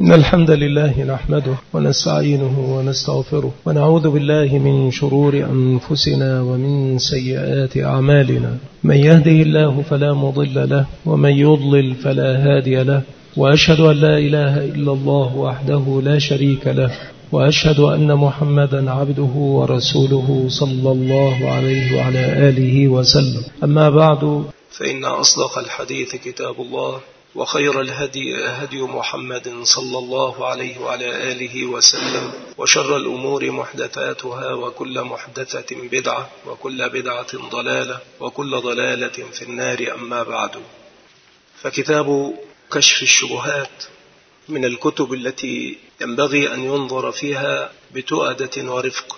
إن الحمد لله نحمده ونستعينه ونستغفره ونعوذ بالله من شرور أنفسنا ومن سيئات أعمالنا. من يهده الله فلا مضل له ومن يضلل فلا هادي له، وأشهد أن لا إله إلا الله وحده لا شريك له، وأشهد أن محمدا عبده ورسوله صلى الله عليه وعلى آله وسلم. أما بعد، فإن أصدق الحديث كتاب الله، وخير الهدي هدي محمد صلى الله عليه وعلى آله وسلم، وشر الأمور محدثاتها، وكل محدثة بدعة، وكل بدعة ضلالة، وكل ضلالة في النار. أما بعد، فكتاب كشف الشبهات من الكتب التي ينبغي أن ينظر فيها بتؤدة ورفق.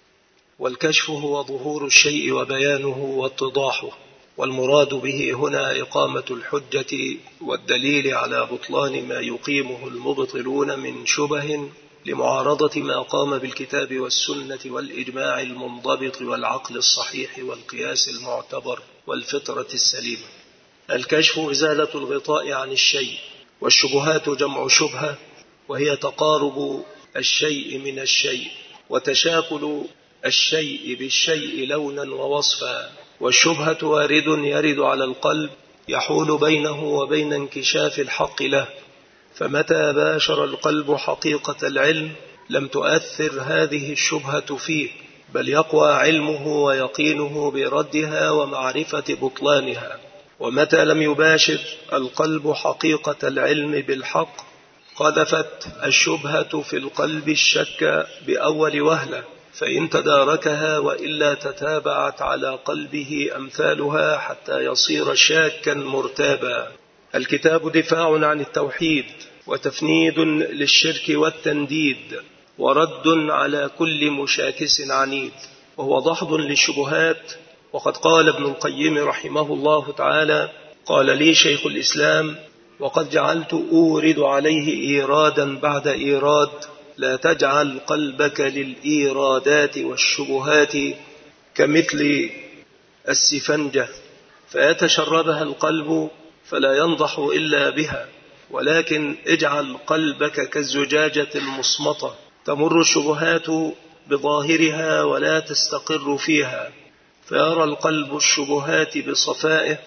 والكشف هو ظهور الشيء وبيانه واتضاحه، والمراد به هنا إقامة الحجة والدليل على بطلان ما يقيمه المبطلون من شبه لمعارضة ما قام بالكتاب والسنة والإجماع المنضبط والعقل الصحيح والقياس المعتبر والفطرة السليمة. الكشف إزالة الغطاء عن الشيء، والشبهات جمع شبهة، وهي تقارب الشيء من الشيء وتشاكل الشيء بالشيء لونا ووصفا. والشبهة وارد يرد على القلب يحول بينه وبين انكشاف الحق له، فمتى باشر القلب حقيقة العلم لم تؤثر هذه الشبهة فيه، بل يقوى علمه ويقينه بردها ومعرفة بطلانها. ومتى لم يباشر القلب حقيقة العلم بالحق قذفت الشبهة في القلب الشك بأول وهلة، فإن تداركها وإلا تتابعت على قلبه أمثالها حتى يصير شاكا مرتابا. الكتاب دفاع عن التوحيد وتفنيد للشرك والتنديد، ورد على كل مشاكس عنيد، وهو دحض للشبهات. وقد قال ابن القيم رحمه الله تعالى: قال لي شيخ الإسلام: وقد جعلت أورد عليه إيرادا بعد إيراد، لا تجعل قلبك للإيرادات والشبهات كمثل السفنجة فيتشربها القلب فلا ينضح إلا بها، ولكن اجعل قلبك كالزجاجة المصمطة، تمر الشبهات بظاهرها ولا تستقر فيها، فيرى القلب الشبهات بصفائه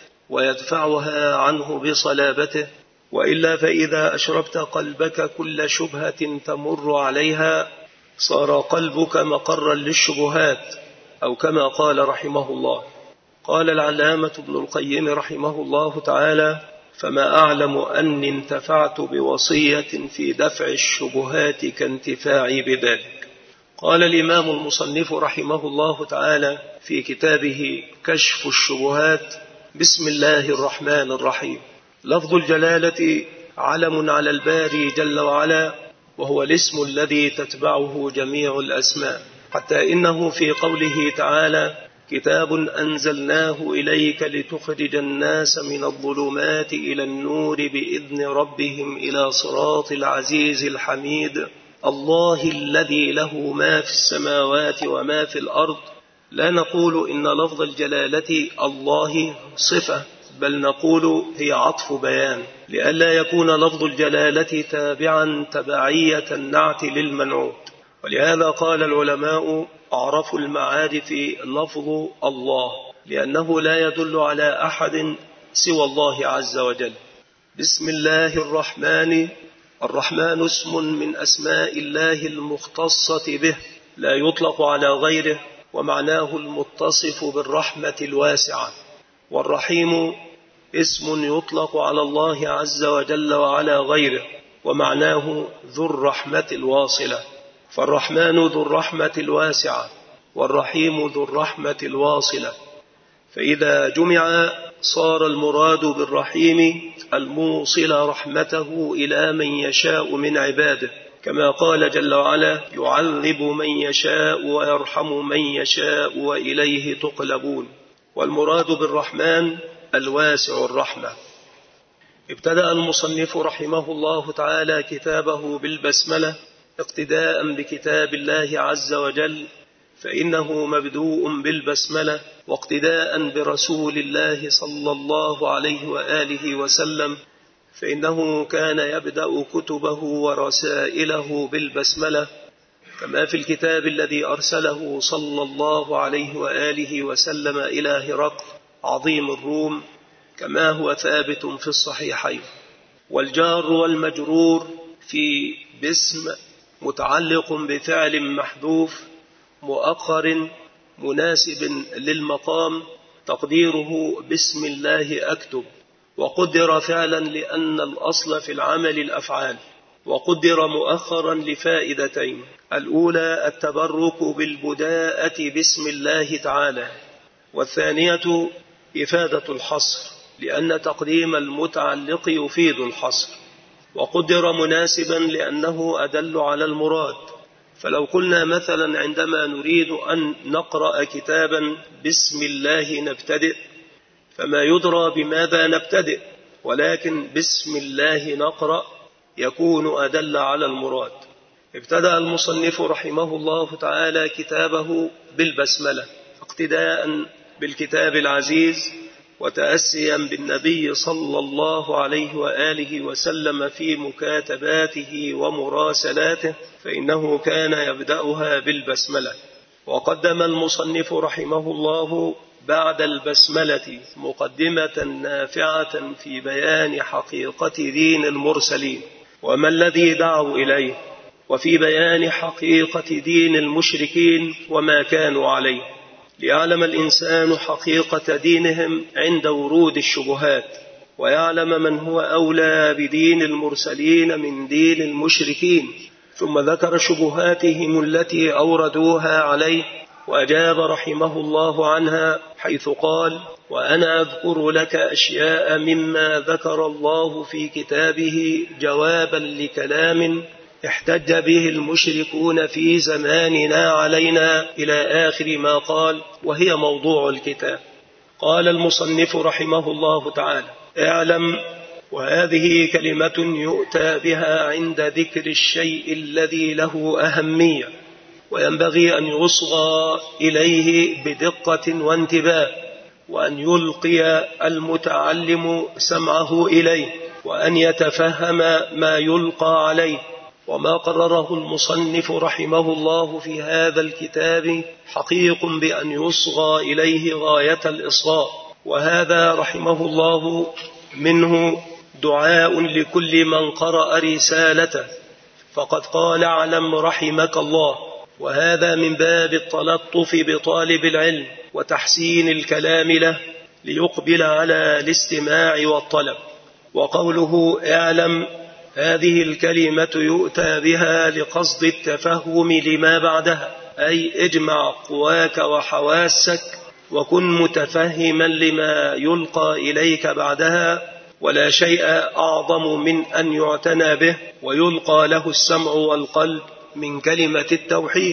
ويدفعها عنه بصلابته. وإلا فإذا أشربت قلبك كل شبهة تمر عليها صار قلبك مقرا للشبهات، أو كما قال رحمه الله. قال العلامة ابن القيم رحمه الله تعالى: فما أعلم أني انتفعت بوصية في دفع الشبهات كانتفاعي بذلك. قال الإمام المصنف رحمه الله تعالى في كتابه كشف الشبهات: بسم الله الرحمن الرحيم. لفظ الجلالة علم على الباري جل وعلا، وهو الاسم الذي تتبعه جميع الأسماء، حتى إنه في قوله تعالى: كتاب أنزلناه إليك لتخرج الناس من الظلمات إلى النور بإذن ربهم إلى صراط العزيز الحميد، الله الذي له ما في السماوات وما في الأرض. لا نقول إن لفظ الجلالة الله صفة، بل نقول هي عطف بيان، لئلا يكون لفظ الجلالة تابعا تبعية النعت للمنعوت. ولهذا قال العلماء: أعرف المعارف لفظ الله، لأنه لا يدل على أحد سوى الله عز وجل. بسم الله الرحمن. الرحمن اسم من أسماء الله المختصة به، لا يطلق على غيره، ومعناه المتصف بالرحمة الواسعة. والرحيم اسم يطلق على الله عز وجل وعلى غيره، ومعناه ذو الرحمة الواصلة. فالرحمن ذو الرحمة الواسعة، والرحيم ذو الرحمة الواصلة. فإذا جمع صار المراد بالرحيم الموصل رحمته إلى من يشاء من عباده، كما قال جل وعلا: يعذب من يشاء ويرحم من يشاء وإليه تقلبون. والمراد بالرحمن الواسع الرحمة. ابتدأ المصنف رحمه الله تعالى كتابه بالبسملة اقتداء بكتاب الله عز وجل، فإنه مبدوء بالبسملة، واقتداء برسول الله صلى الله عليه وآله وسلم، فإنه كان يبدأ كتبه ورسائله بالبسملة، كما في الكتاب الذي أرسله صلى الله عليه وآله وسلم إلى هرقل عظيم الروم، كما هو ثابت في الصحيحين. والجار والمجرور في باسم متعلق بفعل محذوف مؤخر مناسب للمقام، تقديره بسم الله أكتب، وقدر فعلا لأن الأصل في العمل الأفعال، وقدر مؤخرا لفائدتين: الأولى التبرك بالبداءة بسم الله تعالى، والثانية إفادة الحصر، لأن تقديم المتعلق يفيد الحصر. وقدر مناسبا لأنه أدل على المراد، فلو قلنا مثلا عندما نريد أن نقرأ كتابا بسم الله نبتدئ، فما يدرى بماذا نبتدئ، ولكن بسم الله نقرأ يكون أدل على المراد. ابتدأ المصنف رحمه الله تعالى كتابه بالبسملة اقتداء بالكتاب العزيز، وتأسيا بالنبي صلى الله عليه وآله وسلم في مكاتباته ومراسلاته، فإنه كان يبدأها بالبسملة. وقدم المصنف رحمه الله بعد البسملة مقدمة نافعة في بيان حقيقة دين المرسلين وما الذي دعوا إليه، وفي بيان حقيقة دين المشركين وما كانوا عليه، ليعلم الإنسان حقيقة دينهم عند ورود الشبهات، ويعلم من هو أولى بدين المرسلين من دين المشركين. ثم ذكر شبهاتهم التي أوردوها عليه، وأجاب رحمه الله عنها حيث قال: وأنا أذكر لك أشياء مما ذكر الله في كتابه جوابا لكلام احتج به المشركون في زماننا علينا، إلى آخر ما قال، وهي موضوع الكتاب. قال المصنف رحمه الله تعالى: اعلم، وهذه كلمة يؤتى بها عند ذكر الشيء الذي له أهمية، وينبغي أن يصغى إليه بدقة وانتباه، وأن يلقي المتعلم سمعه إليه، وأن يتفهم ما يلقى عليه. وما قرره المصنف رحمه الله في هذا الكتاب حقيق بأن يصغى إليه غاية الإصغاء، وهذا رحمه الله منه دعاء لكل من قرأ رسالته، فقد قال: اعلم رحمك الله. وهذا من باب التلطف بطالب العلم وتحسين الكلام له ليقبل على الاستماع والطلب. وقوله اعلم، هذه الكلمة يؤتى بها لقصد التفهم لما بعدها، أي اجمع قواك وحواسك وكن متفهما لما يلقى إليك بعدها، ولا شيء أعظم من أن يعتنى به ويلقى له السمع والقلب من كلمة التوحيد.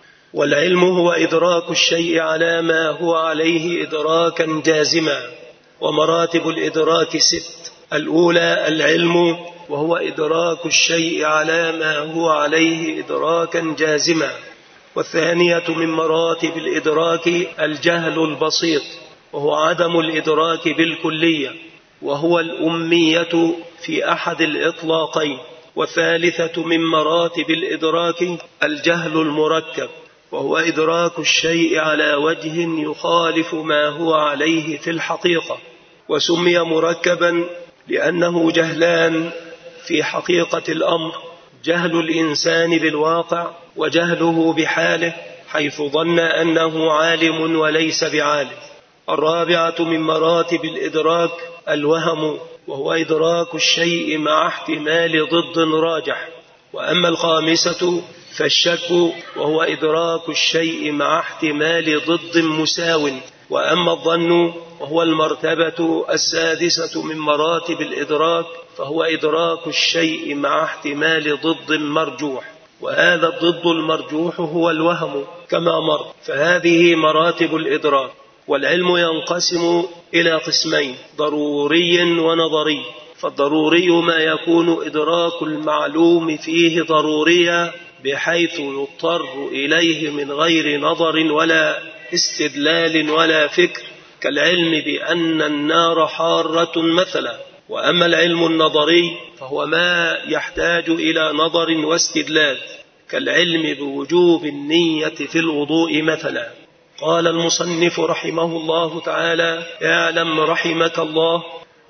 والعلم هو إدراك الشيء على ما هو عليه إدراكا جازما، ومراتب الإدراك 6: الأولى العلم، وهو إدراك الشيء على ما هو عليه إدراكا جازما. والثانية من مراتب الإدراك الجهل البسيط، وهو عدم الإدراك بالكلية، وهو الأمية في أحد الإطلاقين. والثالثة من مراتب الإدراك الجهل المركب، وهو إدراك الشيء على وجه يخالف ما هو عليه في الحقيقة، وسمي مركبا لأنه جهلان في حقيقة الأمر: جهل الإنسان بالواقع، وجهله بحاله حيث ظن أنه عالم وليس بعالم. الرابعة من مراتب الإدراك الوهم، وهو إدراك الشيء مع احتمال ضد راجح. وأما الخامسة فالشك، وهو إدراك الشيء مع احتمال ضد مساو. وأما الظن وهو المرتبة السادسة من مراتب الإدراك، فهو إدراك الشيء مع احتمال ضد مرجوح، وهذا الضد المرجوح هو الوهم كما مر. فهذه مراتب الإدراك. والعلم ينقسم إلى قسمين: ضروري ونظري. فالضروري ما يكون إدراك المعلوم فيه ضروريا بحيث يضطر إليه من غير نظر ولا استدلال ولا فكر، كالعلم بأن النار حارة مثلا، وأما العلم النظري فهو ما يحتاج إلى نظر واستدلال، كالعلم بوجوب النية في الوضوء مثلا. قال المصنف رحمه الله تعالى: اعلم رحمك الله.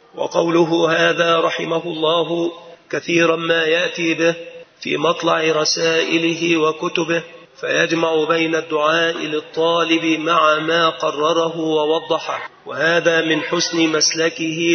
وقوله هذا رحمه الله كثيرا ما يأتي به في مطلع رسائله وكتبه، فيجمع بين الدعاء للطالب مع ما قرره ووضحه، وهذا من حسن مسلكه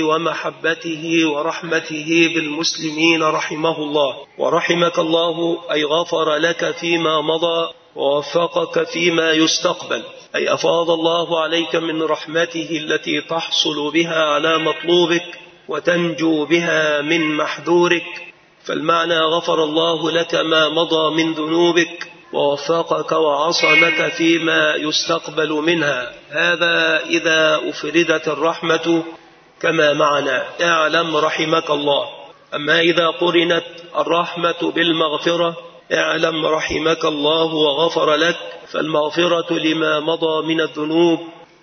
ومحبته ورحمته بالمسلمين رحمه الله. ورحمك الله أي غفر لك فيما مضى ووفقك فيما يستقبل، أي أفاض الله عليك من رحمته التي تحصل بها على مطلوبك وتنجو بها من محذورك. فالمعنى غفر الله لك ما مضى من ذنوبك ووفقك وعصمك فيما يستقبل منها، هذا إذا أفردت الرحمة كما معنا. اعلم رحمك الله. أما إذا قرنت الرحمة بالمغفرة، اعلم رحمك الله وغفر لك، فالمغفرة لما مضى من الذنوب،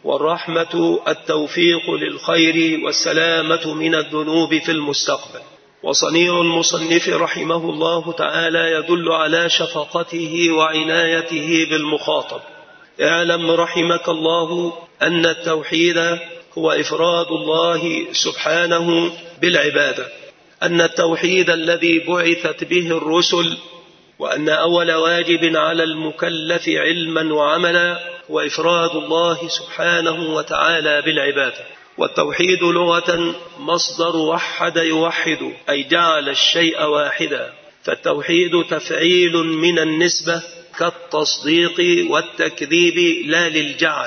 والرحمة التوفيق للخير والسلامة من الذنوب في المستقبل. وصنيع المصنف رحمه الله تعالى يدل على شفقته وعنايته بالمخاطب. اعلم رحمك الله أن التوحيد هو إفراد الله سبحانه بالعبادة، أن التوحيد الذي بعثت به الرسل، وأن أول واجب على المكلف علما وعملا هو إفراد الله سبحانه وتعالى بالعبادة. والتوحيد لغة مصدر وحد يوحد، أي جعل الشيء واحدا، فالتوحيد تفعيل من النسبة كالتصديق والتكذيب لا للجعل.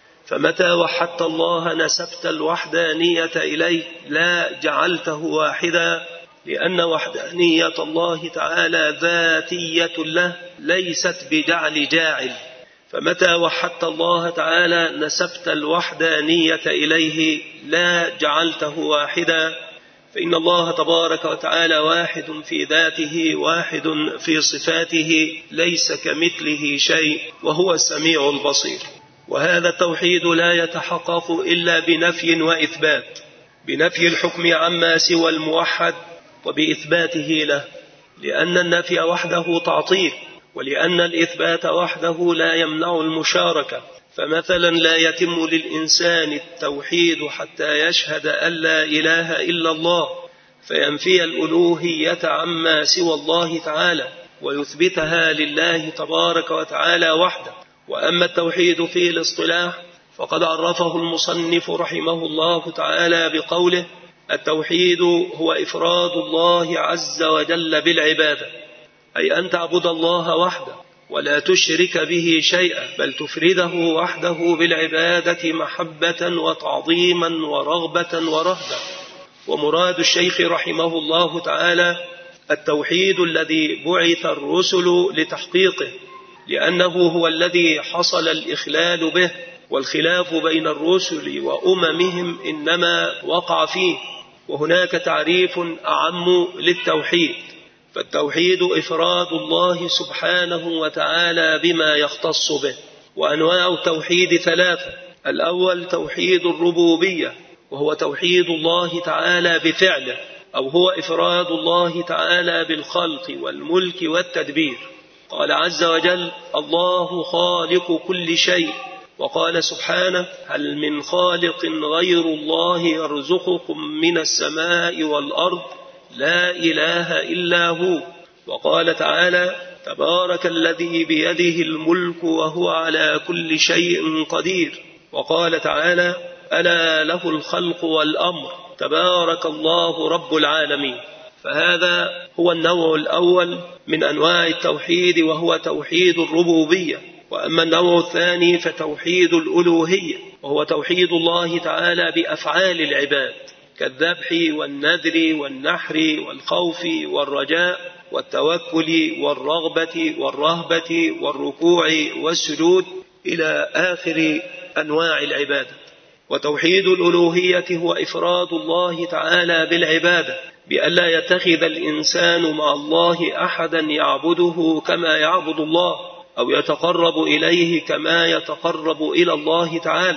فمتى وحدت الله نسبت الوحدانية إليه لا جعلته واحدا، لأن وحدانية الله تعالى ذاتية له ليست بجعل جاعل. فمتى وحدت الله تعالى نسبت الوحدانية إليه لا جعلته واحدا، فإن الله تبارك وتعالى واحد في ذاته، واحد في صفاته، ليس كمثله شيء، وهو السميع البصير. وهذا التوحيد لا يتحقق إلا بنفي وإثبات، بنفي الحكم عما سوى الموحد وبإثباته له، لأن النفي وحده تعطيل، ولأن الإثبات وحده لا يمنع المشاركة. فمثلا لا يتم للإنسان التوحيد حتى يشهد أن لا إله إلا الله، فينفي الألوهية عما سوى الله تعالى ويثبتها لله تبارك وتعالى وحده. وأما التوحيد في الاصطلاح فقد عرفه المصنف رحمه الله تعالى بقوله: التوحيد هو إفراد الله عز وجل بالعبادة، أي أن تعبد الله وحده ولا تشرك به شيئا، بل تفرده وحده بالعبادة محبة وتعظيما ورغبة ورهبة. ومراد الشيخ رحمه الله تعالى التوحيد الذي بعث الرسل لتحقيقه، لأنه هو الذي حصل الإخلال به، والخلاف بين الرسل وأممهم إنما وقع فيه. وهناك تعريف أعم للتوحيد، فالتوحيد إفراد الله سبحانه وتعالى بما يختص به. وأنواع التوحيد ثلاثة: الأول توحيد الربوبية، وهو توحيد الله تعالى بفعله، أو هو إفراد الله تعالى بالخلق والملك والتدبير. قال عز وجل: الله خالق كل شيء. وقال سبحانه: هل من خالق غير الله يرزقكم من السماء والأرض لا إله إلا هو. وقال تعالى: تبارك الذي بيده الملك وهو على كل شيء قدير. وقال تعالى: ألا له الخلق والأمر تبارك الله رب العالمين. فهذا هو النوع الأول من أنواع التوحيد، وهو توحيد الربوبية. وأما النوع الثاني فتوحيد الألوهية، وهو توحيد الله تعالى بأفعال العباد، كالذبح والنذر والنحر والخوف والرجاء والتوكل والرغبة والرهبة والركوع والسجود إلى آخر أنواع العبادة. وتوحيد الألوهية هو إفراد الله تعالى بالعبادة، بألا يتخذ الإنسان مع الله أحدا يعبده كما يعبد الله، أو يتقرب إليه كما يتقرب إلى الله تعالى.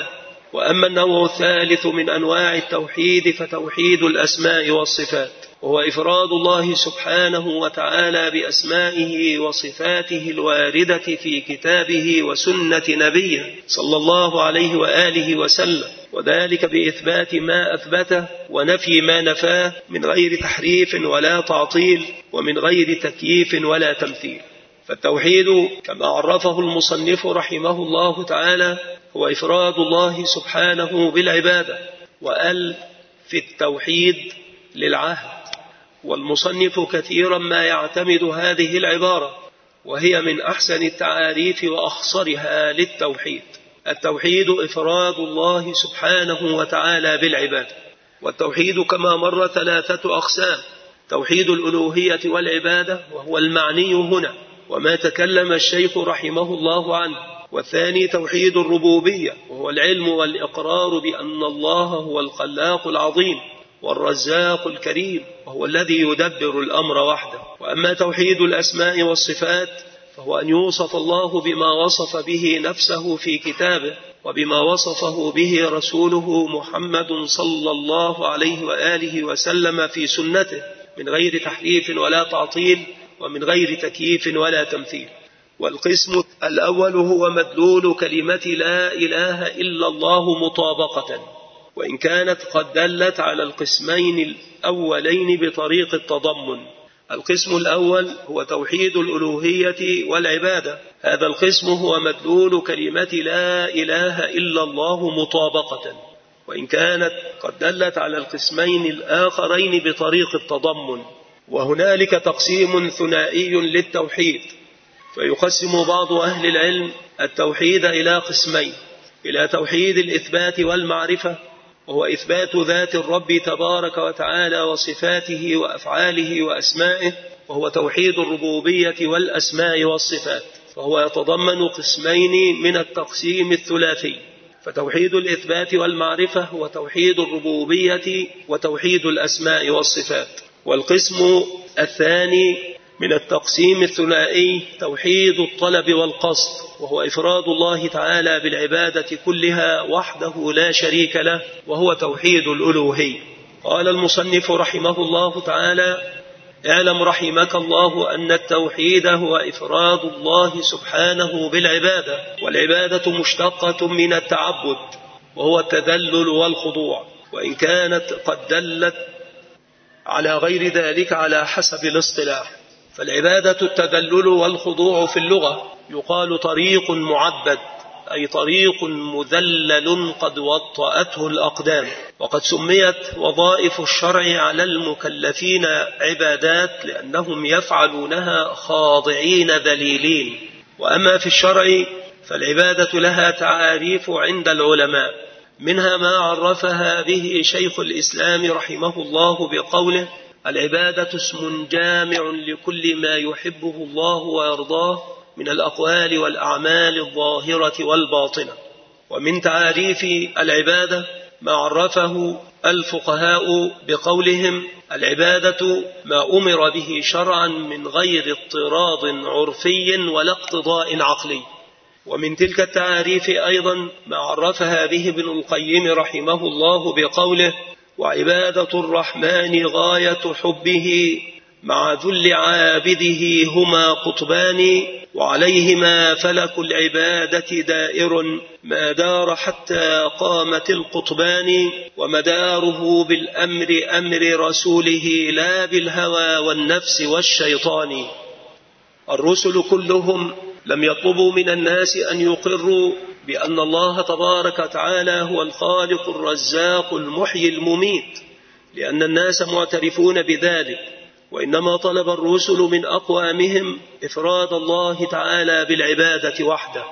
وأما النوع الثالث من أنواع التوحيد فتوحيد الأسماء والصفات، وهو إفراد الله سبحانه وتعالى بأسمائه وصفاته الواردة في كتابه وسنة نبيه صلى الله عليه وآله وسلم، وذلك بإثبات ما أثبته ونفي ما نفاه من غير تحريف ولا تعطيل ومن غير تكييف ولا تمثيل. فالتوحيد كما عرفه المصنف رحمه الله تعالى هو إفراد الله سبحانه بالعبادة، وأل في التوحيد للعهد، والمصنف كثيرا ما يعتمد هذه العبارة، وهي من أحسن التعاريف وأخصرها للتوحيد. التوحيد إفراد الله سبحانه وتعالى بالعبادة. والتوحيد كما مر 3 أقسام: توحيد الألوهية والعبادة، وهو المعني هنا وما تكلم الشيخ رحمه الله عنه. والثاني توحيد الربوبية، وهو العلم والإقرار بأن الله هو الخلاق العظيم والرزاق الكريم، وهو الذي يدبر الأمر وحده. وأما توحيد الأسماء والصفات فهو أن يوصف الله بما وصف به نفسه في كتابه، وبما وصفه به رسوله محمد صلى الله عليه وآله وسلم في سنته، من غير تحريف ولا تعطيل ومن غير تكييف ولا تمثيل. والقسم الأول هو مدلول كلمة لا إله إلا الله مطابقة، وإن كانت قد دلت على القسمين الأولين بطريق التضمن. القسم الأول هو توحيد الألوهية والعبادة، هذا القسم هو مدلول كلمة لا إله إلا الله مطابقة، وإن كانت قد دلت على القسمين الآخرين بطريق التضمن. وهنالك تقسيم ثنائي للتوحيد، فيقسم بعض أهل العلم التوحيد إلى قسمين: إلى توحيد الإثبات والمعرفة، وهو إثبات ذات الرب تبارك وتعالى وصفاته وأفعاله وأسمائه، وهو توحيد الربوبية والأسماء والصفات، فهو يتضمن قسمين من التقسيم الثلاثي. فتوحيد الإثبات والمعرفة هو توحيد الربوبية وتوحيد الأسماء والصفات. والقسم الثاني من التقسيم الثنائي توحيد الطلب والقصد، وهو إفراد الله تعالى بالعبادة كلها وحده لا شريك له، وهو توحيد الألوهية. قال المصنف رحمه الله تعالى: اعلم رحمك الله أن التوحيد هو إفراد الله سبحانه بالعبادة، والعبادة مشتقة من التعبد، وهو التذلل والخضوع، وإن كانت قد دلت على غير ذلك على حسب الاصطلاح. فالعبادة التذلل والخضوع في اللغة يقال طريق معبد، أي طريق مذلل قد وطأته الأقدام. وقد سميت وظائف الشرع على المكلفين عبادات لأنهم يفعلونها خاضعين ذليلين. وأما في الشرع فالعبادة لها تعاريف عند العلماء، منها ما عرفها به شيخ الإسلام رحمه الله بقوله: العبادة اسم جامع لكل ما يحبه الله ويرضاه من الأقوال والأعمال الظاهرة والباطنة. ومن تعاريف العبادة ما عرفه الفقهاء بقولهم: العبادة ما أمر به شرعا من غير اضطراد عرفي ولا اقتضاء عقلي. ومن تلك التعاريف أيضا ما عرفها به ابن القيم رحمه الله بقوله: وعبادة الرحمن غاية حبه مع ذل عابده هما قطبان، وعليهما فلك العبادة دائر ما دار حتى قامت القطبان، ومداره بالأمر أمر رسوله لا بالهوى والنفس والشيطان. الرسل كلهم لم يطلبوا من الناس أن يقروا بأن الله تبارك وتعالى هو الخالق الرزاق المحيي المميت، لأن الناس معترفون بذلك، وإنما طلب الرسل من أقوامهم إفراد الله تعالى بالعبادة وحده.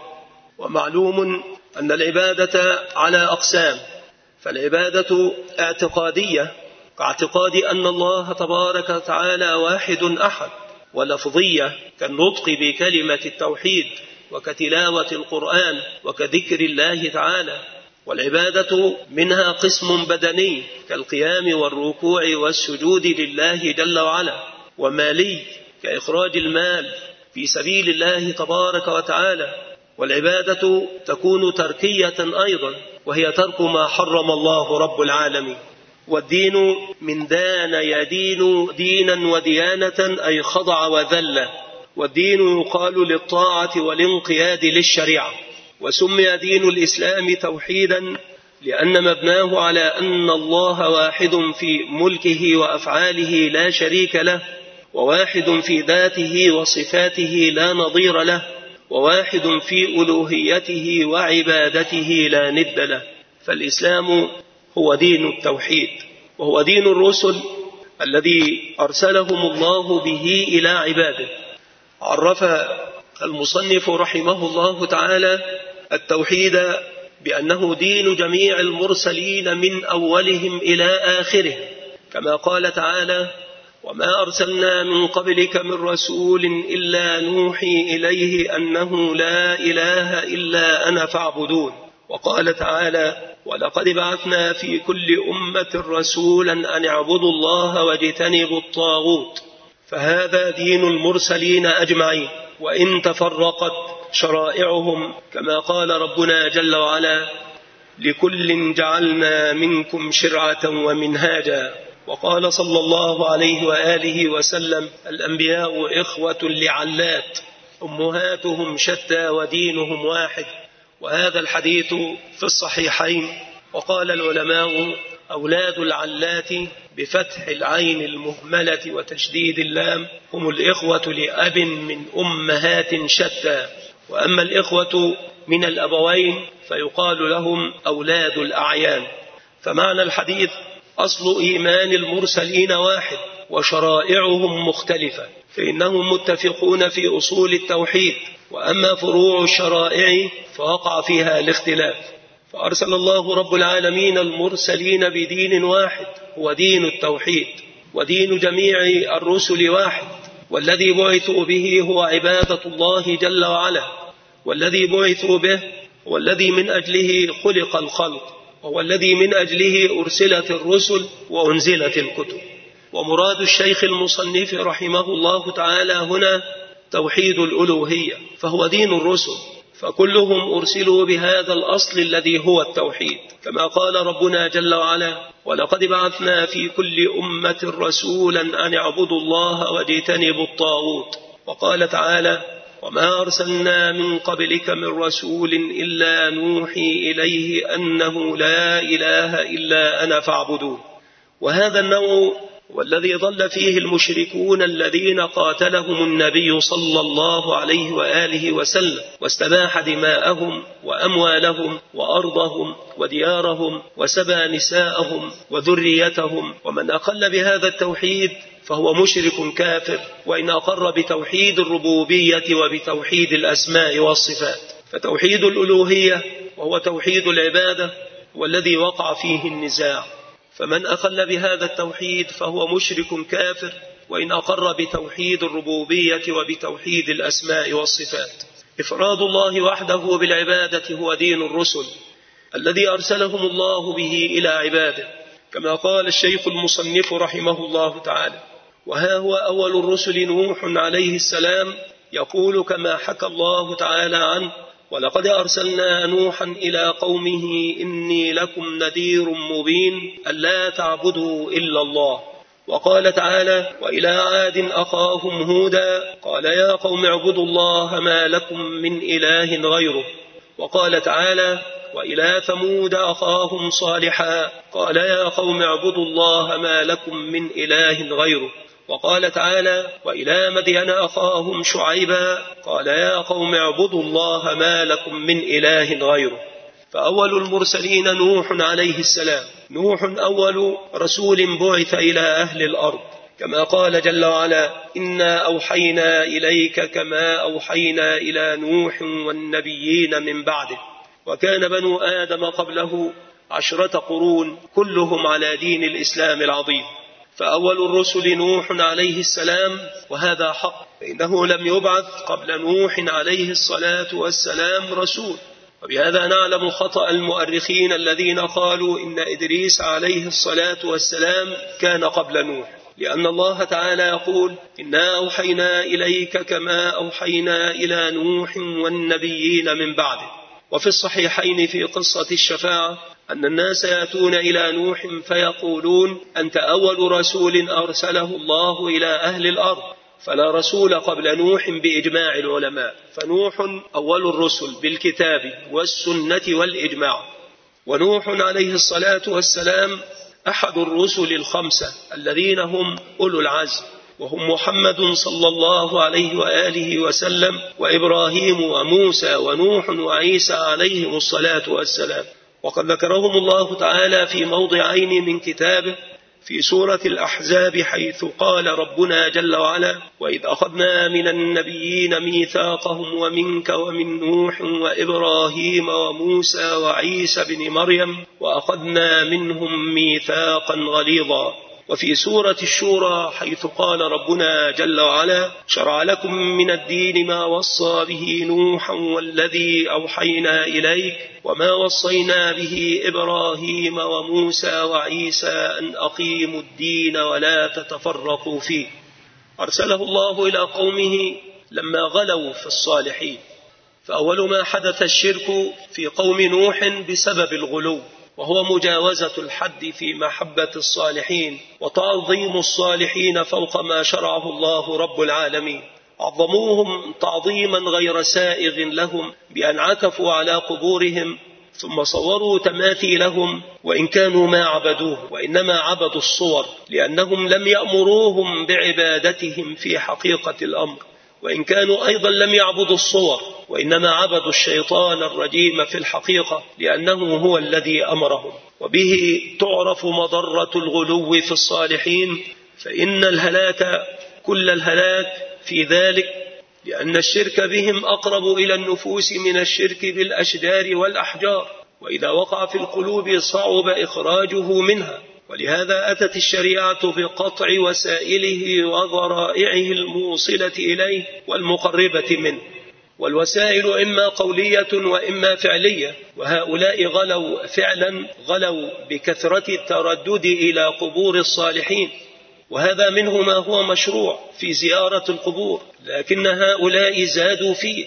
ومعلوم أن العبادة على أقسام: فالعبادة اعتقادية كاعتقاد أن الله تبارك وتعالى واحد أحد، ولفظية كالنطق بكلمة التوحيد وكتلاوة القرآن وكذكر الله تعالى. والعبادة منها قسم بدني كالقيام والركوع والسجود لله جل وعلا، ومالي كإخراج المال في سبيل الله تبارك وتعالى. والعبادة تكون تركية أيضا، وهي ترك ما حرم الله رب العالمين. والدين من دان يدين دينا وديانة، أي خضع وذل. والدين يقال للطاعة والانقياد للشريعة. وسمي دين الإسلام توحيدا لأن مبناه على أن الله واحد في ملكه وأفعاله لا شريك له، وواحد في ذاته وصفاته لا نظير له، وواحد في ألوهيته وعبادته لا ند له. فالإسلام هو دين التوحيد، وهو دين الرسل الذي أرسلهم الله به إلى عباده. عرف المصنف رحمه الله تعالى التوحيد بأنه دين جميع المرسلين من أولهم إلى آخره، كما قال تعالى: وما أرسلنا من قبلك من رسول إلا نوحي إليه أنه لا إله إلا أنا فاعبدون. وقال تعالى: ولقد بعثنا في كل أمة رسولا أن اعبدوا الله واجتنبوا الطاغوت. فهذا دين المرسلين أجمعين، وإن تفرقت شرائعهم، كما قال ربنا جل وعلا: لكل جعلنا منكم شرعة ومنهاجا. وقال صلى الله عليه وآله وسلم: الأنبياء إخوة لعلات، أمهاتهم شتى ودينهم واحد. وهذا الحديث في الصحيحين. وقال العلماء: أولاد العلات بفتح العين المهملة وتشديد اللام هم الإخوة لأب من أمهات شتى. وأما الإخوة من الأبوين فيقال لهم أولاد الأعيان. فمعنى الحديث: أصل إيمان المرسلين واحد وشرائعهم مختلفة، فإنهم متفقون في أصول التوحيد، وأما فروع الشرائع فوقع فيها الاختلاف. فأرسل الله رب العالمين المرسلين بدين واحد هو دين التوحيد، ودين جميع الرسل واحد، والذي بعثوا به هو عبادة الله جل وعلا، والذي بعثوا به هو الذي من أجله خلق الخلق، وهو الذي من أجله أرسلت الرسل وأنزلت الكتب. ومراد الشيخ المصنف رحمه الله تعالى هنا توحيد الألوهية، فهو دين الرسل، فكلهم أرسلوا بهذا الأصل الذي هو التوحيد، كما قال ربنا جل وعلا: ولقد بعثنا في كل أمة رسولا أن اعبدوا الله واجتنبوا الطاغوت. وقال تعالى: وما أرسلنا من قبلك من رسول إلا نوحي إليه أنه لا إله إلا أنا فاعبدون. وهذا النوع والذي ضل فيه المشركون الذين قاتلهم النبي صلى الله عليه وآله وسلم، واستباح دماءهم وأموالهم وأرضهم وديارهم، وسبى نساءهم وذريتهم. ومن أقل بهذا التوحيد فهو مشرك كافر، وإن أقر بتوحيد الربوبية وبتوحيد الأسماء والصفات. فتوحيد الألوهية وهو توحيد العبادة والذي وقع فيه النزاع، فمن أخل بهذا التوحيد فهو مشرك كافر، وإن أقر بتوحيد الربوبية وبتوحيد الأسماء والصفات. إفراد الله وحده بالعبادة هو دين الرسل الذي أرسلهم الله به إلى عباده، كما قال الشيخ المصنف رحمه الله تعالى: وها هو أول الرسل نوح عليه السلام يقول كما حكى الله تعالى عنه: ولقد أرسلنا نوحا إلى قومه إني لكم نذير مبين ألا تعبدوا إلا الله. وقال تعالى: وإلى عاد أخاهم هودا قال يا قوم اعبدوا الله ما لكم من إله غيره. وقال تعالى: وإلى ثمود أخاهم صالحا قال يا قوم اعبدوا الله ما لكم من إله غيره. وقال تعالى: وإلى مدين أخاهم شعيبا قال يا قوم اعبدوا الله ما لكم من إله غيره. فأول المرسلين نوح عليه السلام. نوح أول رسول بعث إلى أهل الأرض، كما قال جل وعلا: إنا أوحينا إليك كما أوحينا إلى نوح والنبيين من بعده. وكان بنو آدم قبله 10 قرون كلهم على دين الإسلام العظيم. فأول الرسل نوح عليه السلام، وهذا حق، فإنه لم يبعث قبل نوح عليه الصلاة والسلام رسول. وبهذا نعلم خطأ المؤرخين الذين قالوا إن إدريس عليه الصلاة والسلام كان قبل نوح، لأن الله تعالى يقول: إنا أوحينا إليك كما أوحينا إلى نوح والنبيين من بعده. وفي الصحيحين في قصة الشفاعة أن الناس يأتون إلى نوح فيقولون: أنت أول رسول أرسله الله إلى أهل الأرض، فلا رسول قبل نوح بإجماع العلماء، فنوح أول الرسل بالكتاب والسنة والإجماع. ونوح عليه الصلاة والسلام أحد الرسل الخمسة الذين هم أولو العزم، وهم محمد صلى الله عليه وآله وسلم وإبراهيم وموسى ونوح وعيسى عليهم الصلاة والسلام. وقد ذكرهم الله تعالى في موضعين من كتابه في سورة الأحزاب، حيث قال ربنا جل وعلا: وإذ أخذنا من النبيين ميثاقهم ومنك ومن نوح وإبراهيم وموسى وعيسى بن مريم وأخذنا منهم ميثاقا غليظا. وفي سورة الشورى حيث قال ربنا جل وعلا: شرع لكم من الدين ما وصى به نوحا والذي أوحينا إليك وما وصينا به إبراهيم وموسى وعيسى أن أقيموا الدين ولا تتفرقوا فيه. أرسله الله إلى قومه لما غلوا في الصالحين، فأول ما حدث الشرك في قوم نوح بسبب الغلو، وهو مجاوزة الحد في محبة الصالحين وتعظيم الصالحين فوق ما شرعه الله رب العالمين. عظموهم تعظيما غير سائغ لهم بأن عكفوا على قبورهم ثم صوروا تماثيلهم، وإن كانوا ما عبدوه وإنما عبدوا الصور، لأنهم لم يأمروهم بعبادتهم في حقيقة الأمر، وإن كانوا أيضا لم يعبدوا الصور وإنما عبدوا الشيطان الرجيم في الحقيقة، لأنه هو الذي أمرهم. وبه تعرف مضرة الغلو في الصالحين، فإن الهلاك كل الهلاك في ذلك، لأن الشرك بهم أقرب إلى النفوس من الشرك بالأشجار والأحجار، وإذا وقع في القلوب صعب إخراجه منها. ولهذا أتت الشريعة بقطع وسائله وذرائعه الموصلة إليه والمقربة منه، والوسائل إما قولية وإما فعلية، وهؤلاء غلوا فعلا، غلوا بكثرة التردد إلى قبور الصالحين، وهذا منه ما هو مشروع في زيارة القبور، لكن هؤلاء زادوا فيه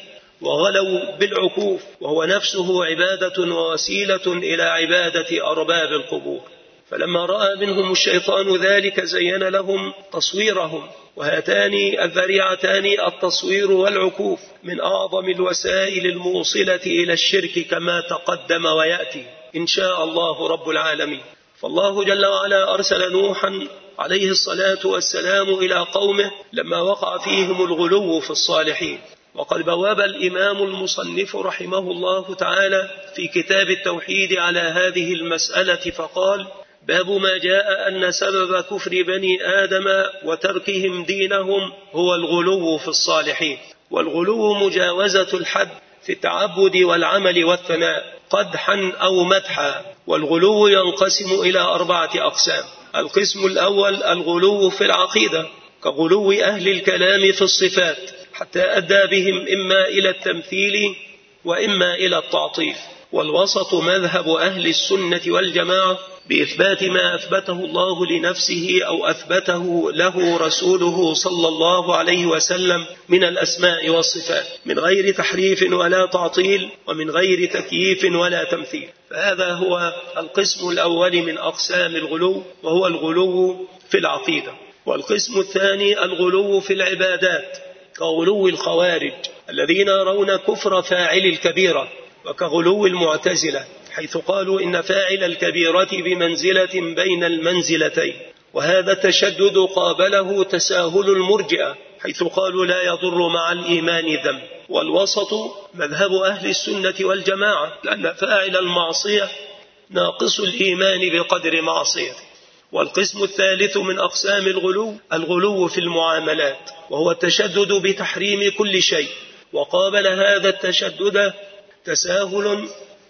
وغلوا بالعكوف، وهو نفسه عبادة ووسيلة إلى عبادة أرباب القبور. فلما رأى منهم الشيطان ذلك زين لهم تصويرهم، وهاتان الذريعتان التصوير والعكوف من أعظم الوسائل الموصلة إلى الشرك كما تقدم ويأتي إن شاء الله رب العالمين. فالله جل وعلا أرسل نوحا عليه الصلاة والسلام إلى قومه لما وقع فيهم الغلو في الصالحين. وقد بواب الإمام المصنف رحمه الله تعالى في كتاب التوحيد على هذه المسألة فقال: باب ما جاء أن سبب كفر بني آدم وتركهم دينهم هو الغلو في الصالحين. والغلو مجاوزة الحد في التعبد والعمل والثناء قدحا أو مدحا. والغلو ينقسم إلى 4 أقسام. القسم الأول الغلو في العقيدة، كغلو أهل الكلام في الصفات، حتى أدى بهم إما إلى التمثيل وإما إلى التعطيل. والوسط مذهب أهل السنة والجماعة بإثبات ما أثبته الله لنفسه أو أثبته له رسوله صلى الله عليه وسلم من الأسماء والصفات، من غير تحريف ولا تعطيل، ومن غير تكييف ولا تمثيل. فهذا هو القسم الأول من أقسام الغلو، وهو الغلو في العقيدة. والقسم الثاني الغلو في العبادات، كغلو الخوارج الذين يرون كفر فاعل الكبيرة، وكغلو المعتزلة حيث قالوا إن فاعل الكبيرة بمنزلة بين المنزلتين. وهذا التشدد قابله تساهل المرجئة حيث قالوا لا يضر مع الإيمان ذنب. والوسط مذهب أهل السنة والجماعة، لأن فاعل المعصية ناقص الإيمان بقدر معصيته. والقسم الثالث من أقسام الغلو الغلو في المعاملات، وهو التشدد بتحريم كل شيء، وقابل هذا التشدد تساهل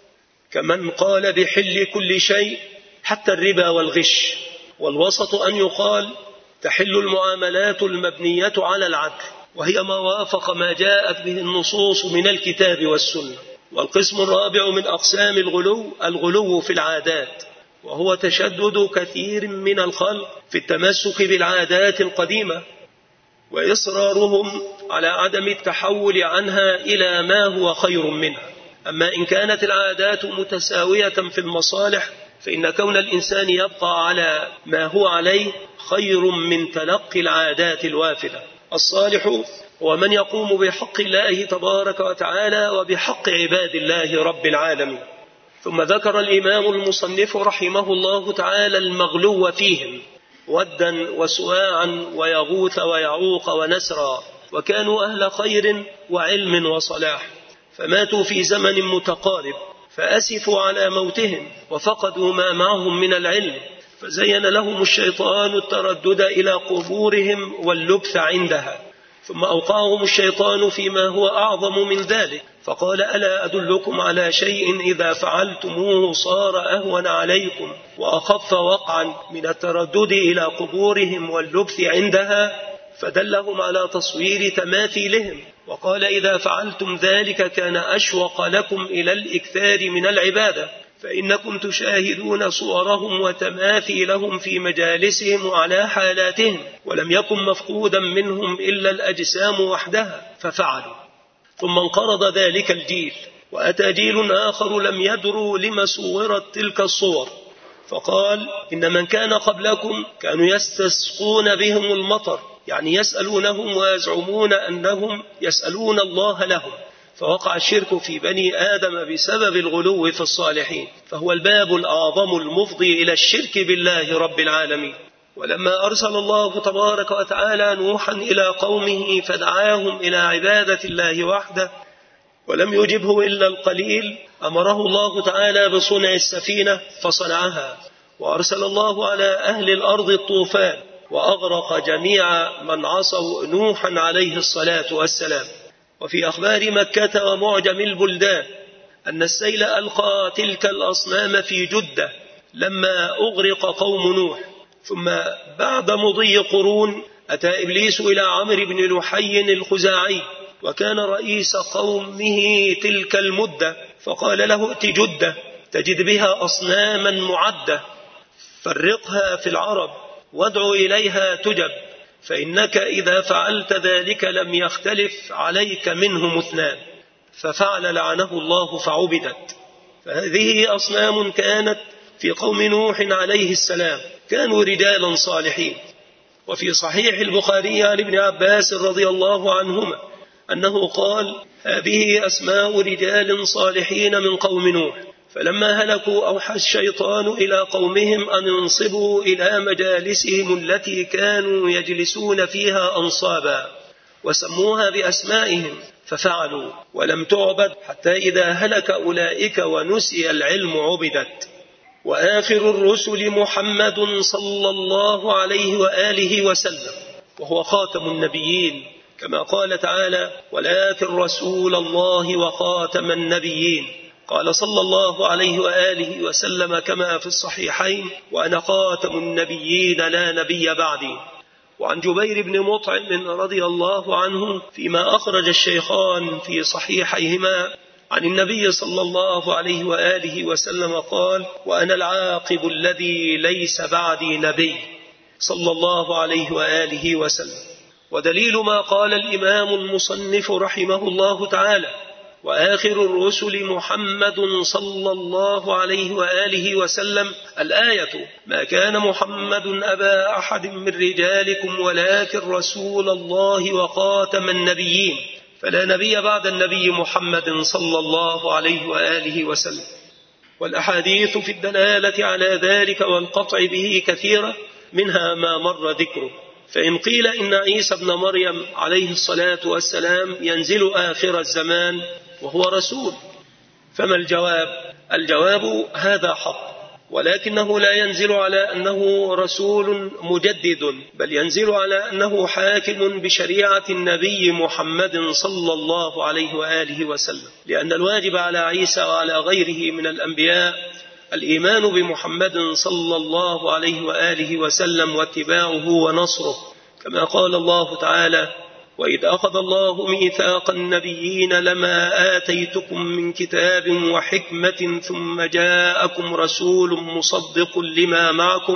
كمن قال بحل كل شيء حتى الربا والغش. والوسط أن يقال تحل المعاملات المبنية على العدل، وهي ما وافق ما جاءت به النصوص من الكتاب والسنة. والقسم الرابع من أقسام الغلو الغلو في العادات، وهو تشدد كثير من الخلق في التمسك بالعادات القديمة وإصرارهم على عدم التحول عنها إلى ما هو خير منها. أما إن كانت العادات متساوية في المصالح فإن كون الإنسان يبقى على ما هو عليه خير من تلقي العادات الوافدة. الصالح هو من يقوم بحق الله تبارك وتعالى وبحق عباد الله رب العالمين. ثم ذكر الإمام المصنف رحمه الله تعالى المغلو فيهم ودا وسواعا ويغوث ويعوق ونسرا، وكانوا أهل خير وعلم وصلاح، فماتوا في زمن متقارب، فأسفوا على موتهم وفقدوا ما معهم من العلم، فزين لهم الشيطان التردد إلى قبورهم واللبث عندها، ثم أوقعهم الشيطان فيما هو أعظم من ذلك، فقال: ألا أدلكم على شيء إذا فعلتموه صار أهون عليكم وأخف وقعا من التردد إلى قبورهم واللبث عندها؟ فدلهم على تصوير تماثيلهم، وقال: إذا فعلتم ذلك كان أشوق لكم إلى الإكثار من العبادة، فإنكم تشاهدون صورهم وتماثيلهم في مجالسهم وعلى حالاتهم، ولم يكن مفقودا منهم إلا الأجسام وحدها، ففعلوا. ثم انقرض ذلك الجيل، وأتى جيل آخر لم يدروا لما صورت تلك الصور، فقال: إن من كان قبلكم كانوا يستسقون بهم المطر، يعني يسألونهم ويزعمون أنهم يسألون الله لهم، فوقع الشرك في بني آدم بسبب الغلو في الصالحين، فهو الباب الأعظم المفضي إلى الشرك بالله رب العالمين. ولما أرسل الله تبارك وتعالى نوحا إلى قومه فدعاهم إلى عبادة الله وحده ولم يجبه إلا القليل، أمره الله تعالى بصنع السفينة فصنعها، وأرسل الله على أهل الأرض الطوفان وأغرق جميع من عصوا نوحا عليه الصلاة والسلام. وفي أخبار مكة ومعجم البلدان أن السيل ألقى تلك الأصنام في جدة لما أغرق قوم نوح. ثم بعد مضي قرون أتى إبليس إلى عمرو بن لحي الخزاعي، وكان رئيس قومه تلك المدة، فقال له: ائت جدة تجد بها أصناما معدة، فرقها في العرب وادعو إليها تجب، فإنك إذا فعلت ذلك لم يختلف عليك منهم اثنان. ففعل لعنه الله فعبدت. فهذه أصنام كانت في قوم نوح عليه السلام، كانوا رجالا صالحين. وفي صحيح البخاري عن ابن عباس رضي الله عنهما أنه قال: هذه أسماء رجال صالحين من قوم نوح، فلما هلكوا أوحى الشيطان إلى قومهم أن ينصبوا إلى مجالسهم التي كانوا يجلسون فيها أنصابا، وسموها بأسمائهم، ففعلوا، ولم تعبد حتى إذا هلك أولئك ونسي العلم عبدت. وآخر الرسل محمد صلى الله عليه وآله وسلم، وهو خاتم النبيين، كما قال تعالى: ولكن رسول الله وخاتم النبيين. قال صلى الله عليه وآله وسلم كما في الصحيحين: وأنا خاتم النبيين لا نبي بعدي. وعن جبير بن مطعم رضي الله عنه فيما أخرج الشيخان في صحيحيهما عن النبي صلى الله عليه وآله وسلم قال: وأنا العاقب الذي ليس بعدي نبي، صلى الله عليه وآله وسلم. ودليل ما قال الإمام المصنف رحمه الله تعالى: وآخر الرسل محمد صلى الله عليه وآله وسلم، الآية: ما كان محمد أبا أحد من رجالكم ولكن رسول الله وخاتم النبيين، فلا نبي بعد النبي محمد صلى الله عليه وآله وسلم. والأحاديث في الدلالة على ذلك والقطع به كثيرة، منها ما مر ذكره. فإن قيل إن عيسى ابن مريم عليه الصلاة والسلام ينزل آخر الزمان وهو رسول، فما الجواب؟ الجواب: هذا حق، ولكنه لا ينزل على أنه رسول مجدد، بل ينزل على أنه حاكم بشريعة النبي محمد صلى الله عليه وآله وسلم، لأن الواجب على عيسى وعلى غيره من الأنبياء الإيمان بمحمد صلى الله عليه وآله وسلم واتباعه ونصره، كما قال الله تعالى: وإذ أخذ الله ميثاق النبيين لما آتيتكم من كتاب وحكمة ثم جاءكم رسول مصدق لما معكم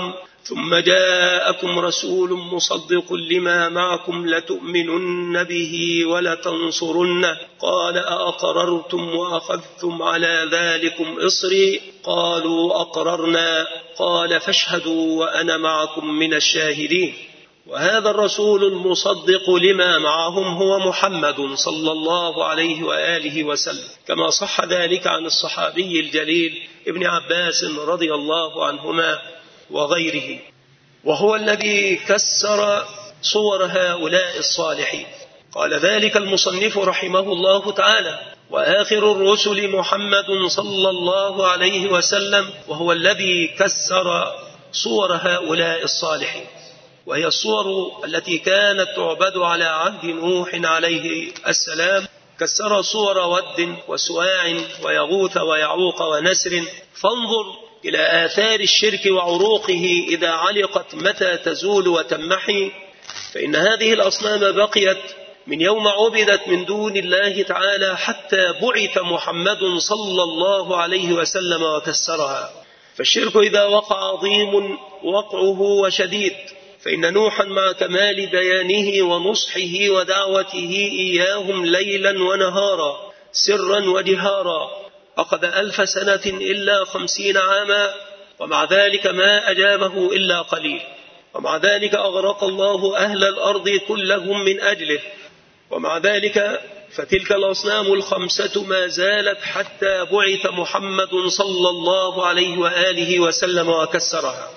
ثم جاءكم رسول مصدق لما معكم لتؤمنن به ولتنصرنه قال أأقررتم وأخذتم على ذلكم إصري قالوا أقررنا قال فاشهدوا وأنا معكم من الشاهدين. وهذا الرسول المصدق لما معهم هو محمد صلى الله عليه وآله وسلم، كما صح ذلك عن الصحابي الجليل ابن عباس رضي الله عنهما وغيره، وهو الذي كسر صور هؤلاء الصالحين. قال ذلك المصنف رحمه الله تعالى: وآخر الرسل محمد صلى الله عليه وسلم، وهو الذي كسر صور هؤلاء الصالحين، وهي الصور التي كانت تعبد على عهد نوح عليه السلام. كسر صور ود وسواع ويغوث ويعوق ونسر، فانظر إلى آثار الشرك وعروقه إذا علقت متى تزول وتمحي، فإن هذه الأصنام بقيت من يوم عبدت من دون الله تعالى حتى بعث محمد صلى الله عليه وسلم وكسرها. فالشرك إذا وقع عظيم وقعه وشديد، فإن نوحا مع كمال بيانه ونصحه ودعوته إياهم ليلا ونهارا سرا وجهارا أخذ 1000 سنة إلا 50 عاما، ومع ذلك ما أجابه إلا قليل، ومع ذلك أغرق الله أهل الأرض كلهم من أجله، ومع ذلك فتلك الأصنام ال5 ما زالت حتى بعث محمد صلى الله عليه وآله وسلم وكسرها.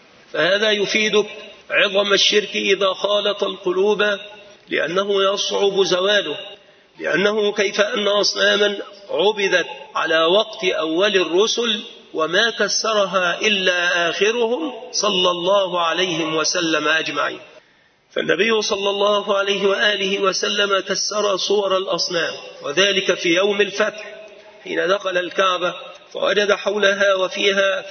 فهذا يفيدك عظم الشرك إذا خالط القلوب، لأنه يصعب زواله، لأنه كيف أن أصناما عبدت على وقت أول الرسل وما كسرها إلا آخرهم صلى الله عليه وسلم أجمعين. فالنبي صلى الله عليه وآله وسلم كسر صور الأصنام، وذلك في يوم الفتح حين دخل الكعبة فوجد حولها وفيها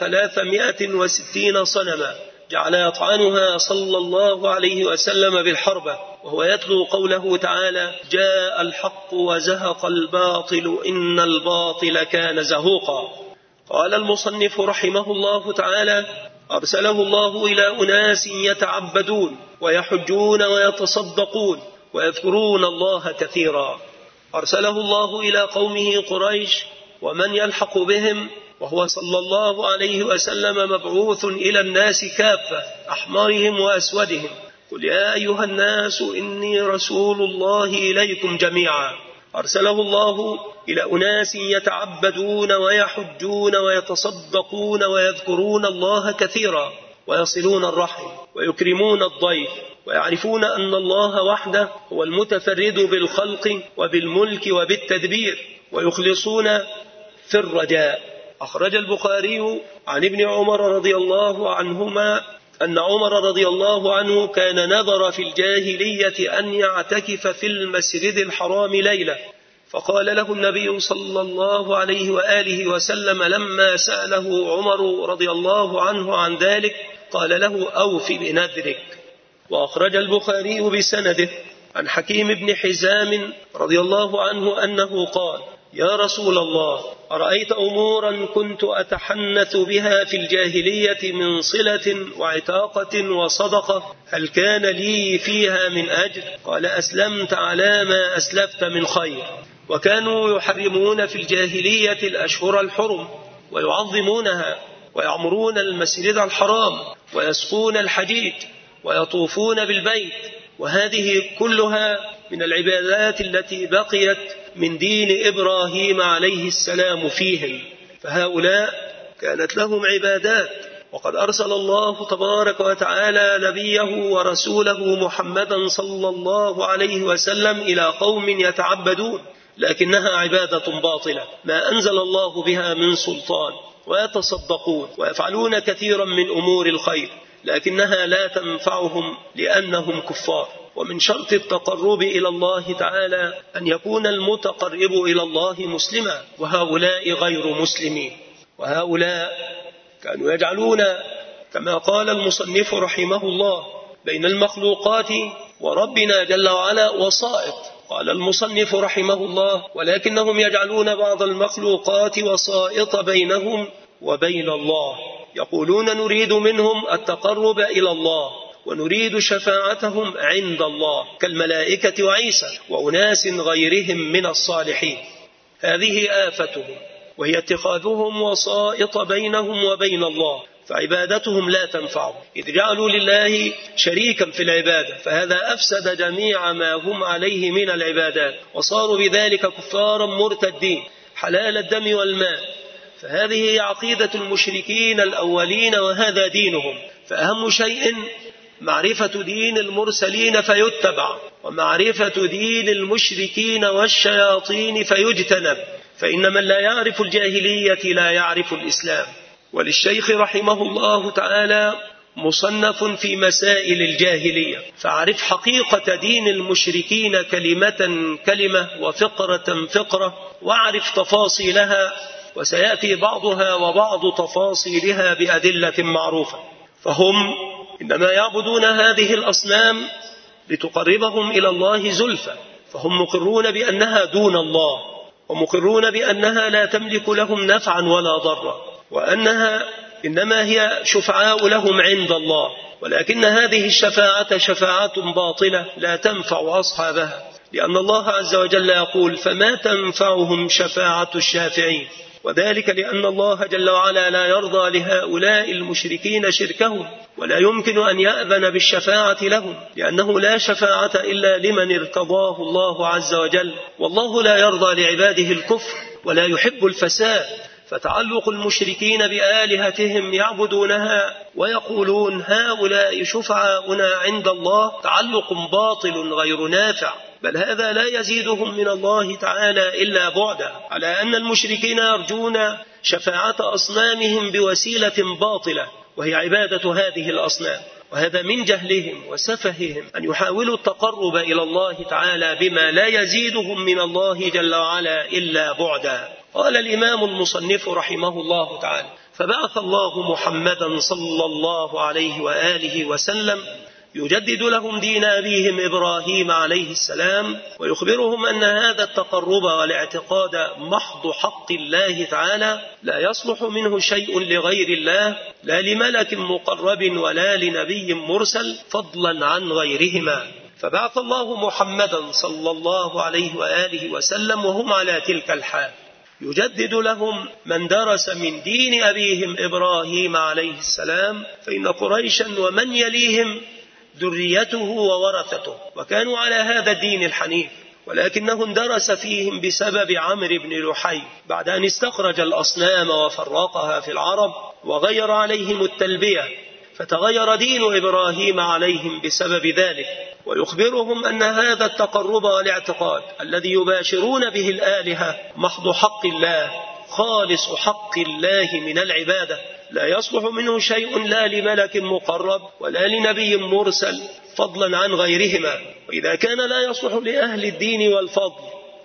360 صنما جعل يطعنها صلى الله عليه وسلم بالحربة، وهو يتلو قوله تعالى: جاء الحق وزهق الباطل إن الباطل كان زهوقا. قال المصنف رحمه الله تعالى: أرسله الله إلى أناس يتعبدون ويحجون ويتصدقون ويذكرون الله كثيرا. أرسله الله إلى قومه قريش ومن يلحق بهم، وهو صلى الله عليه وسلم مبعوث إلى الناس كافة أحمرهم وأسودهم. قل يا أيها الناس إني رسول الله إليكم جميعا. أرسله الله إلى أناس يتعبدون ويحجون ويتصدقون ويذكرون الله كثيرا ويصلون الرحم ويكرمون الضيف ويعرفون أن الله وحده هو المتفرد بالخلق وبالملك وبالتدبير، ويخلصون في الرجاء. أخرج البخاري عن ابن عمر رضي الله عنهما أن عمر رضي الله عنه كان نذر في الجاهلية أن يعتكف في المسجد الحرام ليلة، فقال له النبي صلى الله عليه وآله وسلم لما سأله عمر رضي الله عنه عن ذلك قال له: أوف بنذرك. وأخرج البخاري بسنده عن حكيم بن حزام رضي الله عنه أنه قال: يا رسول الله، أرأيت أمورا كنت أتحنث بها في الجاهلية من صلة وعتاقة وصدقة، هل كان لي فيها من أجر؟ قال: أسلمت على ما أسلفت من خير. وكانوا يحرمون في الجاهلية الأشهر الحرم ويعظمونها ويعمرون المسجد الحرام ويسقون الحجيج ويطوفون بالبيت، وهذه كلها من العبادات التي بقيت من دين إبراهيم عليه السلام فيهم. فهؤلاء كانت لهم عبادات، وقد أرسل الله تبارك وتعالى نبيه ورسوله محمدا صلى الله عليه وسلم إلى قوم يتعبدون، لكنها عبادة باطلة ما أنزل الله بها من سلطان، ويتصدقون ويفعلون كثيرا من أمور الخير، لكنها لا تنفعهم لأنهم كفار. ومن شرط التقرب إلى الله تعالى أن يكون المتقرب إلى الله مسلما، وهؤلاء غير مسلمين. وهؤلاء كانوا يجعلون كما قال المصنف رحمه الله بين المخلوقات وربنا جل وعلا وسائط. قال المصنف رحمه الله: ولكنهم يجعلون بعض المخلوقات وسائط بينهم وبين الله، يقولون نريد منهم التقرب إلى الله ونريد شفاعتهم عند الله كالملائكة وعيسى وأناس غيرهم من الصالحين. هذه آفتهم، وهي اتخاذهم وسائط بينهم وبين الله، فعبادتهم لا تنفع إذ جعلوا لله شريكا في العبادة، فهذا أفسد جميع ما هم عليه من العبادات، وصاروا بذلك كفارا مرتدين حلال الدم والماء. فهذه هي عقيدة المشركين الأولين وهذا دينهم. فأهم شيء معرفة دين المرسلين فيتبع، ومعرفة دين المشركين والشياطين فيجتنب، فإن من لا يعرف الجاهلية لا يعرف الإسلام. وللشيخ رحمه الله تعالى مصنف في مسائل الجاهلية، فعرف حقيقة دين المشركين كلمة كلمة وفقرة فقرة، واعرف تفاصيلها، وسيأتي بعضها وبعض تفاصيلها بأدلة معروفة. فهم إنما يعبدون هذه الأصنام لتقربهم إلى الله زلفى، فهم مقرون بأنها دون الله، ومقرون بأنها لا تملك لهم نفعا ولا ضرا، وأنها إنما هي شفعاء لهم عند الله، ولكن هذه الشفاعة شفاعة باطلة لا تنفع أصحابها، لأن الله عز وجل يقول فما تنفعهم شفاعة الشافعين، وذلك لأن الله جل وعلا لا يرضى لهؤلاء المشركين شركهم، ولا يمكن أن يأذن بالشفاعة لهم، لأنه لا شفاعة إلا لمن ارتضاه الله عز وجل، والله لا يرضى لعباده الكفر ولا يحب الفساد. فتعلق المشركين بآلهتهم يعبدونها ويقولون هؤلاء شفعاؤنا عند الله تعلق باطل غير نافع، بل هذا لا يزيدهم من الله تعالى إلا بعدا، على أن المشركين يرجون شفاعة أصنامهم بوسيلة باطلة وهي عبادة هذه الأصنام، وهذا من جهلهم وسفههم أن يحاولوا التقرب إلى الله تعالى بما لا يزيدهم من الله جل وعلا إلا بعدا. قال الإمام المصنف رحمه الله تعالى فبعث الله محمدا صلى الله عليه وآله وسلم يجدد لهم دين أبيهم إبراهيم عليه السلام، ويخبرهم أن هذا التقرب والاعتقاد محض حق الله تعالى، لا يصلح منه شيء لغير الله، لا لملك مقرب ولا لنبي مرسل، فضلا عن غيرهما. فبعث الله محمدا صلى الله عليه وآله وسلم وهم على تلك الحال، يجدد لهم من درس من دين أبيهم إبراهيم عليه السلام، فإن قريشا ومن يليهم ذريته وورثته، وكانوا على هذا الدين الحنيف، ولكنه اندرس فيهم بسبب عمرو بن لحي بعد أن استخرج الأصنام وفرقها في العرب وغير عليهم التلبية، فتغير دين إبراهيم عليهم بسبب ذلك. ويخبرهم أن هذا التقرب والاعتقاد الذي يباشرون به الآلهة محض حق الله، خالص حق الله من العبادة، لا يصلح منه شيء لا لملك مقرب ولا لنبي مرسل، فضلا عن غيرهما. وإذا كان لا يصلح لأهل الدين والفضل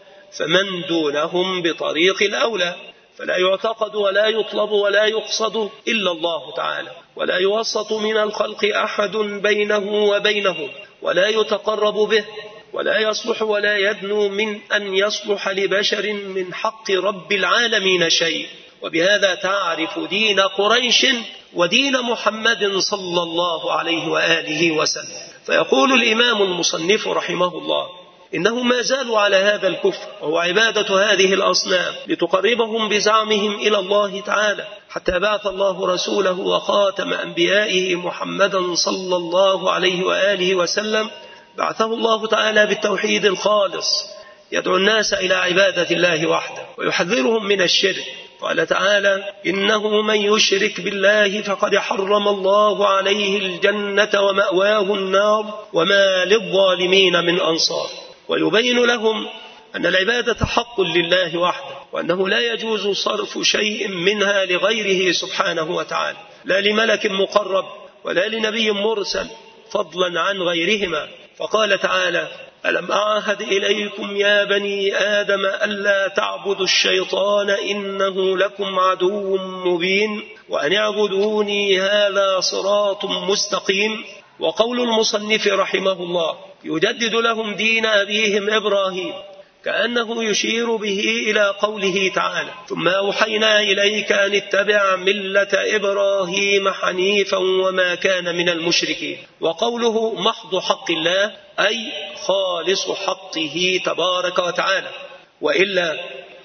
فمن دونهم بطريق الأولى، فلا يعتقد ولا يطلب ولا يقصد إلا الله تعالى، ولا يوسط من الخلق أحد بينه وبينهم، ولا يتقرب به، ولا يصلح ولا يدنو من أن يصلح لبشر من حق رب العالمين شيء. وبهذا تعرف دين قريش ودين محمد صلى الله عليه وآله وسلم. فيقول الإمام المصنف رحمه الله إنهم ما زالوا على هذا الكفر، وهو عبادة هذه الأصنام لتقربهم بزعمهم إلى الله تعالى، حتى بعث الله رسوله وخاتم أنبيائه محمدا صلى الله عليه وآله وسلم، بعثه الله تعالى بالتوحيد الخالص، يدعو الناس إلى عبادة الله وحده ويحذرهم من الشرك. قال تعالى إنه من يشرك بالله فقد حرم الله عليه الجنة ومأواه النار وما للظالمين من أنصار. ويبين لهم أن العبادة حق لله وحده، وأنه لا يجوز صرف شيء منها لغيره سبحانه وتعالى، لا لملك مقرب ولا لنبي مرسل، فضلا عن غيرهما. فقال تعالى ألم أعهد إليكم يا بني آدم ألا تعبدوا الشيطان إنه لكم عدو مبين وأن اعبدوني هذا صراط مستقيم. وقول المصنف رحمه الله يجدد لهم دين أبيهم إبراهيم، كأنه يشير به إلى قوله تعالى: ثم أوحينا إليك أن اتبع ملة إبراهيم حنيفا وما كان من المشركين. وقوله محض حق الله أي خالص حقه تبارك وتعالى، وإلا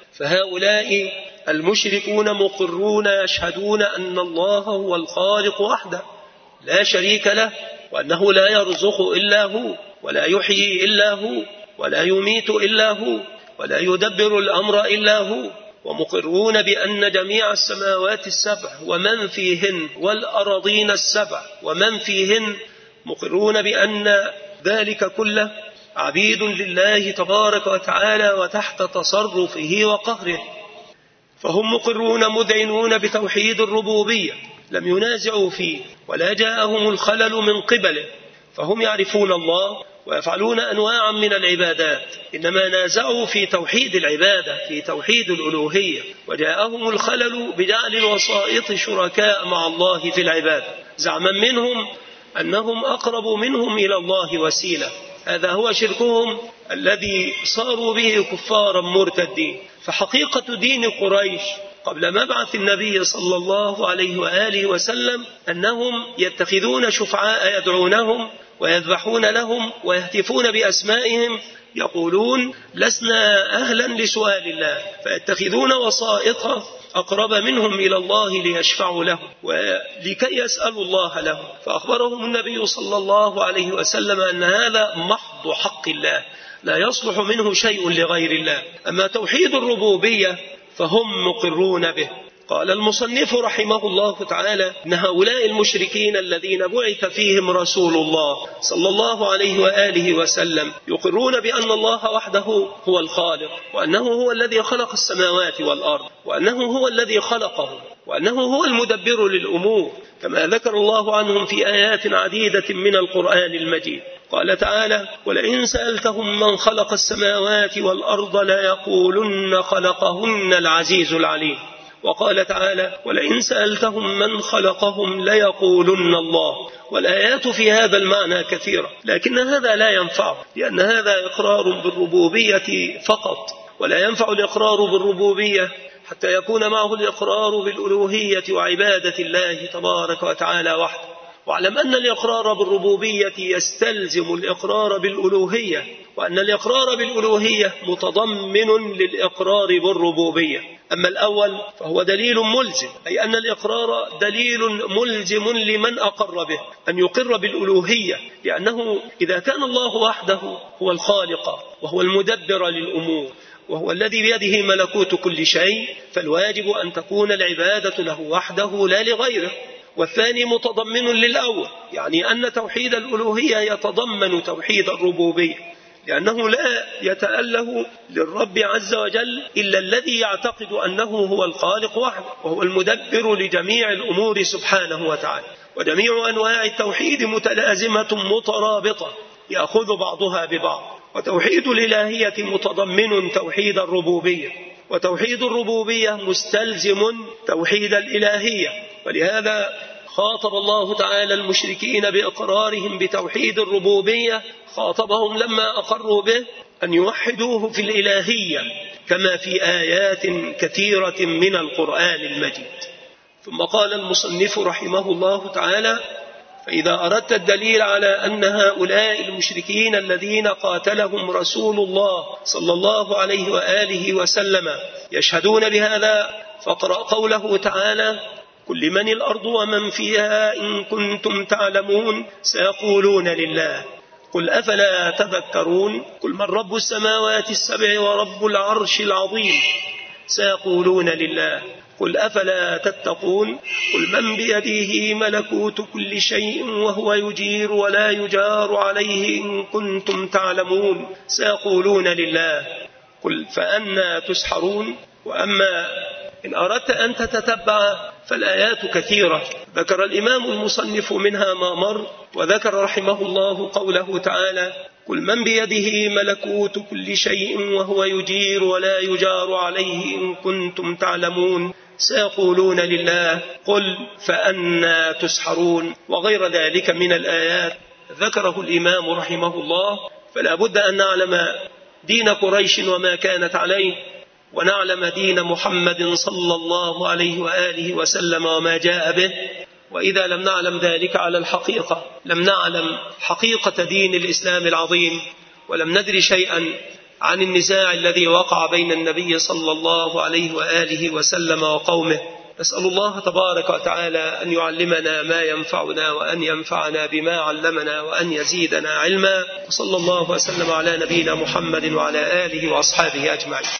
فهؤلاء المشركون مقرون يشهدون أن الله هو الخالق وحده لا شريك له، وأنه لا يرزق إلا هو، ولا يحيي إلا هو، ولا يميت إلا هو، ولا يدبر الأمر إلا هو، ومقرون بأن جميع السماوات السبع ومن فيهن والأراضين السبع ومن فيهن مقرون بأن ذلك كله عبيد لله تبارك وتعالى وتحت تصرفه وقهره. فهم مقرون مذعنون بتوحيد الربوبية، لم ينازعوا فيه ولا جاءهم الخلل من قبله، فهم يعرفون الله ويفعلون أنواعا من العبادات، إنما نازعوا في توحيد العبادة، في توحيد الألوهية، وجاءهم الخلل بجعل الوسائط شركاء مع الله في العبادة، زعما منهم أنهم أقرب منهم إلى الله وسيلة. هذا هو شركهم الذي صاروا به كفارا مرتدين. فحقيقة دين قريش قبل مبعث النبي صلى الله عليه وآله وسلم أنهم يتخذون شفعاء يدعونهم ويذبحون لهم ويهتفون بأسمائهم، يقولون لسنا أهلا لسؤال الله، فيتخذون وسائط أقرب منهم إلى الله ليشفعوا له ولكي يسألوا الله له. فأخبرهم النبي صلى الله عليه وسلم أن هذا محض حق الله، لا يصلح منه شيء لغير الله. أما توحيد الربوبية فهم مقرون به. قال المصنف رحمه الله تعالى: إن هؤلاء المشركين الذين بعث فيهم رسول الله صلى الله عليه وآله وسلم يقرون بأن الله وحده هو الخالق، وأنه هو الذي خلق السماوات والأرض، وأنه هو الذي خلقهم، وأنه هو المدبر للأمور، كما ذكر الله عنهم في آيات عديدة من القرآن المجيد. قال تعالى: ولئن سألتهم من خلق السماوات والأرض ليقولن خلقهن العزيز العليم. وقال تعالى: ولئن سألتهم من خلقهم ليقولن الله. والآيات في هذا المعنى كثيرة، لكن هذا لا ينفع، لأن هذا إقرار بالربوبية فقط، ولا ينفع الإقرار بالربوبية حتى يكون معه الإقرار بالألوهية وعبادة الله تبارك وتعالى وحده. واعلم أن الإقرار بالربوبية يستلزم الإقرار بالألوهية، وأن الإقرار بالألوهية متضمن للإقرار بالربوبية. أما الأول فهو دليل ملزم، أي أن الإقرار دليل ملزم لمن أقر به أن يقر بالألوهية، لأنه إذا كان الله وحده هو الخالق وهو المدبر للأمور وهو الذي بيده ملكوت كل شيء، فالواجب أن تكون العبادة له وحده لا لغيره. والثاني متضمن للأول، يعني أن توحيد الألوهية يتضمن توحيد الربوبية، لأنه لا يتأله للرب عز وجل إلا الذي يعتقد أنه هو الخالق وحده وهو المدبر لجميع الأمور سبحانه وتعالى. وجميع أنواع التوحيد متلازمة مترابطة يأخذ بعضها ببعض. وتوحيد الإلهية متضمن توحيد الربوبية، وتوحيد الربوبية مستلزم توحيد الإلهية. ولهذا خاطب الله تعالى المشركين بإقرارهم بتوحيد الربوبية، خاطبهم لما أقروا به أن يوحدوه في الإلهية كما في آيات كثيرة من القرآن المجيد. ثم قال المصنف رحمه الله تعالى: فإذا أردت الدليل على أن هؤلاء المشركين الذين قاتلهم رسول الله صلى الله عليه وآله وسلم يشهدون بهذا، فاقرأ قوله تعالى: قل لمن الأرض ومن فيها إن كنتم تعلمون سيقولون لله قل أفلا تذكرون قل من رب السماوات السبع ورب العرش العظيم سيقولون لله قل أفلا تتقون قل من بيده ملكوت كل شيء وهو يجير ولا يجار عليه إن كنتم تعلمون سيقولون لله قل فأنى تسحرون. وأما إن أردت أن تتتبع فالآيات كثيرة، ذكر الإمام المصنف منها ما مر، وذكر رحمه الله قوله تعالى: قل من بيده ملكوت كل شيء وهو يجير ولا يجار عليه إن كنتم تعلمون سيقولون لله قل فأنى تسحرون، وغير ذلك من الآيات ذكره الإمام رحمه الله. فلا بد أن نعلم دين قريش وما كانت عليه، ونعلم دين محمد صلى الله عليه وآله وسلم وما جاء به. وإذا لم نعلم ذلك على الحقيقة لم نعلم حقيقة دين الإسلام العظيم، ولم ندري شيئا عن النزاع الذي وقع بين النبي صلى الله عليه وآله وسلم وقومه. نسأل الله تبارك وتعالى أن يعلمنا ما ينفعنا، وأن ينفعنا بما علمنا، وأن يزيدنا علما. وصلى الله وسلم على نبينا محمد وعلى آله وأصحابه أجمعين.